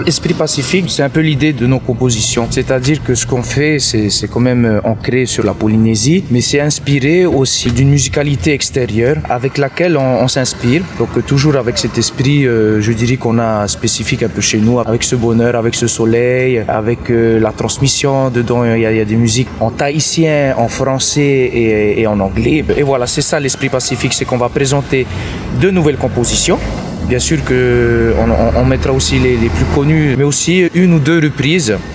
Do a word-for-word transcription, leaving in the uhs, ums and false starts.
Esprit Pacifique, c'est un peu l'idée de nos compositions. C'est-à-dire que ce qu'on fait, c'est, c'est quand même ancré sur la Polynésie, mais c'est inspiré aussi d'une musicalité extérieure avec laquelle on, on s'inspire. Donc toujours avec cet esprit, euh, je dirais qu'on a spécifique un peu chez nous, avec ce bonheur, avec ce soleil, avec euh, la transmission. Dedans, il y, a, il y a des musiques en tahitien, en français et, et en anglais. Et voilà, c'est ça l'Esprit Pacifique, c'est qu'on va présenter de nouvelles compositions. Bien sûr qu'on on, on mettra aussi les, les plus connus, mais aussi une ou deux reprises.